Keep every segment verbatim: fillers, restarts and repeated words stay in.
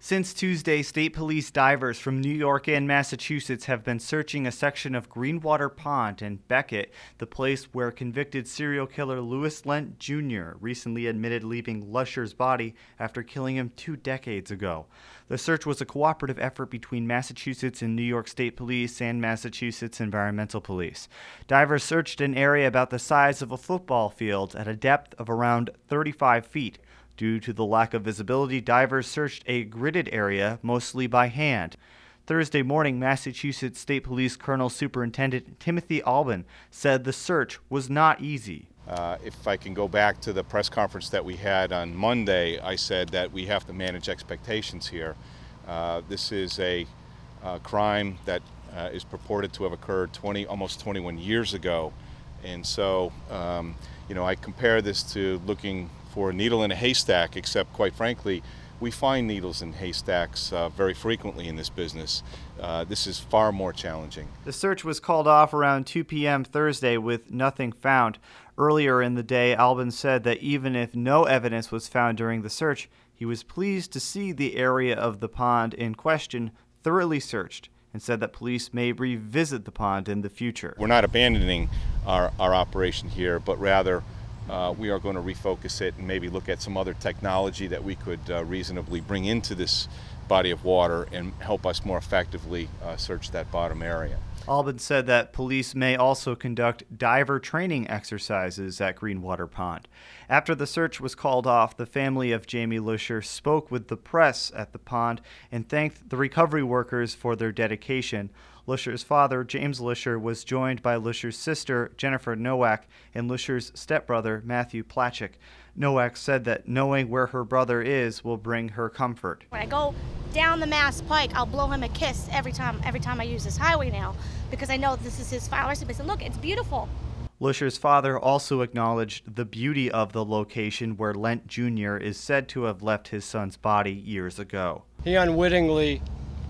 Since Tuesday, state police divers from New York and Massachusetts have been searching a section of Greenwater Pond in Becket, the place where convicted serial killer Louis Lent Junior recently admitted leaving Lusher's body after killing him two decades ago. The search was a cooperative effort between Massachusetts and New York State Police and Massachusetts Environmental Police. Divers searched an area about the size of a football field at a depth of around thirty-five feet. Due to the lack of visibility, divers searched a gridded area mostly by hand. Thursday morning, Massachusetts State Police Colonel Superintendent Timothy Albin said the search was not easy. Uh, if I can go back to the press conference that we had on Monday, I said that we have to manage expectations here. Uh, this is a uh, crime that uh, is purported to have occurred twenty, almost twenty-one years ago. And so, um, you know, I compare this to looking for a needle in a haystack, except quite frankly, we find needles in haystacks uh, very frequently in this business. Uh, this is far more challenging. The search was called off around two p.m. Thursday with nothing found. Earlier in the day, Albin said that even if no evidence was found during the search, he was pleased to see the area of the pond in question thoroughly searched, and said that police may revisit the pond in the future. We're not abandoning our, our operation here, but rather uh, we are going to refocus it and maybe look at some other technology that we could uh, reasonably bring into this body of water and help us more effectively uh, search that bottom area. Albin said that police may also conduct diver training exercises at Greenwater Pond. After the search was called off, the family of Jamie Lusher spoke with the press at the pond and thanked the recovery workers for their dedication. Lusher's father, James Lusher, was joined by Lusher's sister, Jennifer Nowak, and Lusher's stepbrother, Matthew Platchik. Nowak said that knowing where her brother is will bring her comfort. When I go down the Mass Pike, I'll blow him a kiss every time every time I use this highway now, because I know this is his file recipe. I said, look, it's beautiful. Lusher's father also acknowledged the beauty of the location where Lent Junior is said to have left his son's body years ago. He unwittingly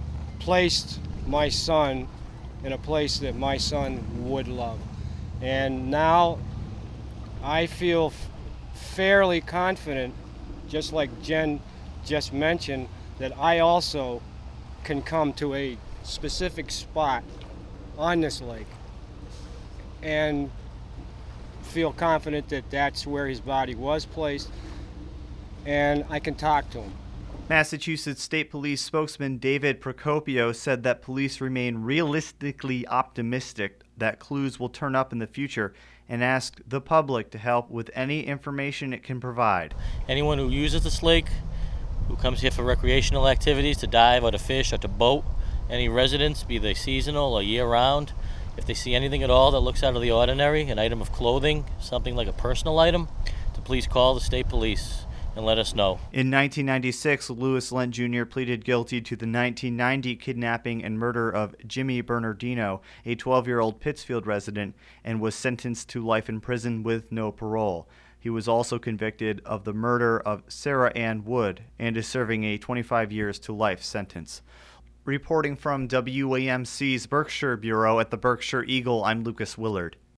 placed my son in a place that my son would love. And now I feel f- fairly confident, just like Jen just mentioned, that I also can come to a specific spot on this lake and feel confident that that's where his body was placed, and I can talk to him. Massachusetts State Police spokesman David Procopio said that police remain realistically optimistic that clues will turn up in the future and asked the public to help with any information it can provide. Anyone who uses this lake, who comes here for recreational activities, to dive or to fish or to boat, any residents, be they seasonal or year-round, if they see anything at all that looks out of the ordinary, an item of clothing, something like a personal item, to please call the state police and let us know. In nineteen ninety-six, Louis Lent Junior pleaded guilty to the nineteen ninety kidnapping and murder of Jimmy Bernardino, a twelve-year-old Pittsfield resident, and was sentenced to life in prison with no parole. He was also convicted of the murder of Sarah Ann Wood and is serving a twenty-five years to life sentence. Reporting from W A M C's Berkshire Bureau at the Berkshire Eagle, I'm Lucas Willard.